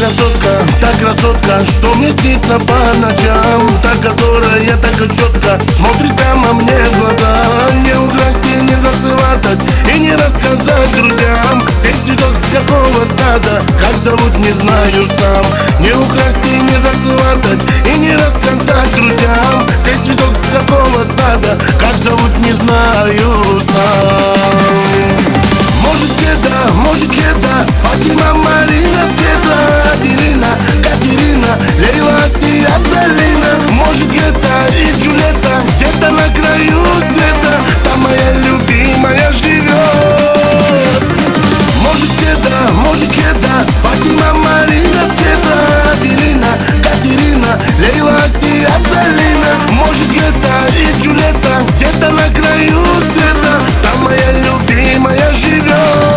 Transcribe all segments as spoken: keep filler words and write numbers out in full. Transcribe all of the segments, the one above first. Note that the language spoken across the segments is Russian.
красотка, та красотка, что мне снится по ночам. Та, которая так четко смотрит прямо мне в глаза. Не украсть и не засватать, и не рассказать друзьям. Сей цветок с какого сада, как зовут, не знаю сам. Не украсть и не засватать, и не рассказать друзьям. Сей цветок с какого сада, как зовут, не знаю сам. Может Света, может Хеда, Фатима, Марина, Света, Аделина, Катерина, Лейла, Асия, Залина. Может Гета и Джульетта, где-то на краю света, там моя любимая живет. Может Света, может Хеда, Фатима, Марина, Света, Аделина, Катерина, Лейла, Асия, Залина. Может Гета и Джульетта, где-то на краю света, там моя любимая живет.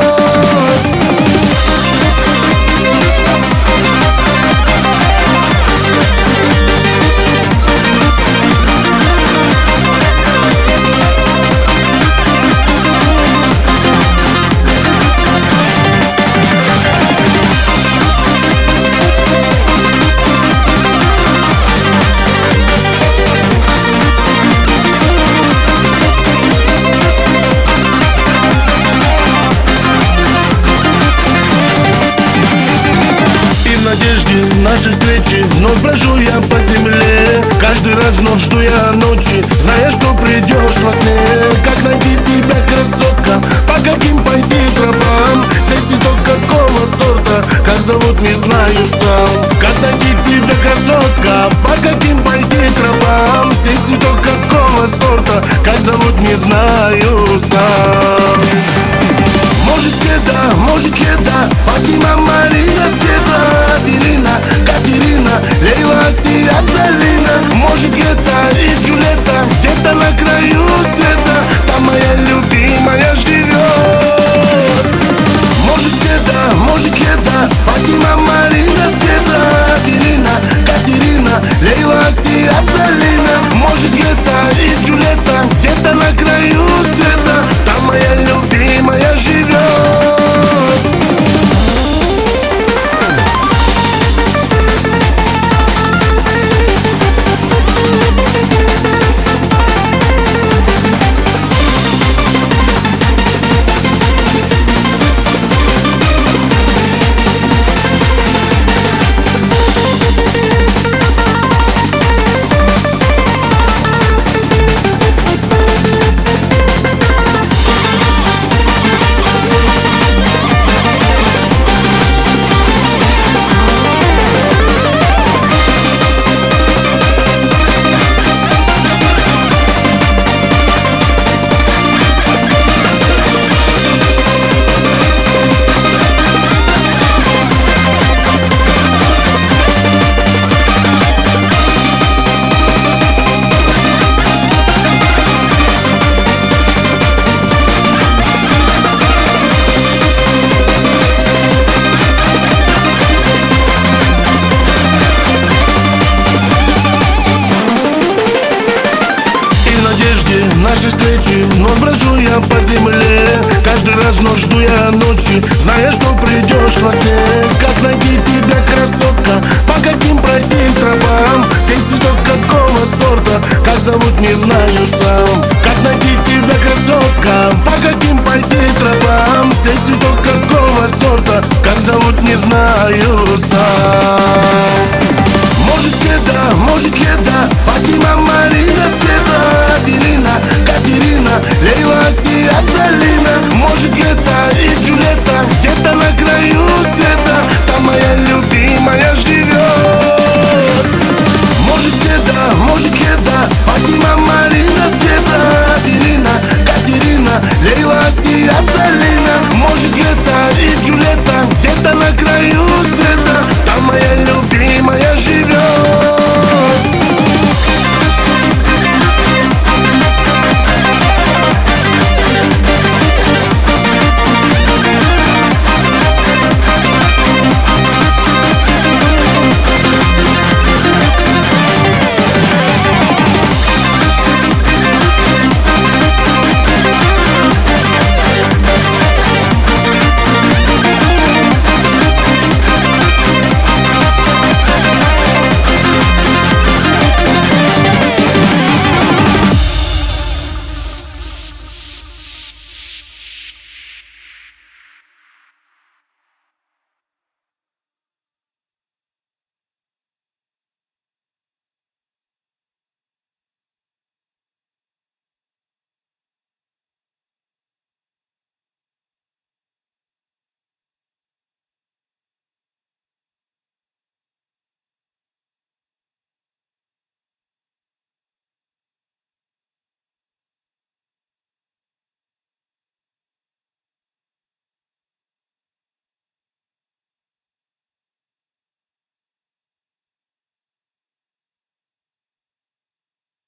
В надежде нашей встречи вновь брожу я по земле. Каждый раз вновь жду я ночи, зная, что придешь во сне. Как найти тебя, красотка, по каким пойти тропам? Сей цветок какого сорта, как зовут, не знаю сам. Как найти тебя, красотка, по каким пойти тропам? Сей цветок какого сорта, как зовут, не знаю сам. Может Света, может Хеда, Фатима, Марина, Света, Аделина, Катерина, Лейла, Асия, Залина. Может Гета и Джульетта, где-то на краю света, там моя любимая живет. Может Света, может Хеда, Фатима, Марина, Света, Аделина, Катерина, Лейла, Асия, Залина. Может Гета и Джульетта, где-то на краю света, там моя любимая живет. Нашей встречи вновь брожу я по земле. Каждый раз вновь жду я ночи, зная, что придешь во сне. Как найти тебя, красотка, по каким пройти тропам? Сей цветок какого сорта, как зовут, не знаю сам. Как найти тебя, красотка, по каким пойти тропам? Сей цветок какого сорта, как зовут, не знаю сам. Может Света, может Хеда, Фатима, Марина, Света, Аделина, Катерина, Лейла, Асия, Залина. Может Гета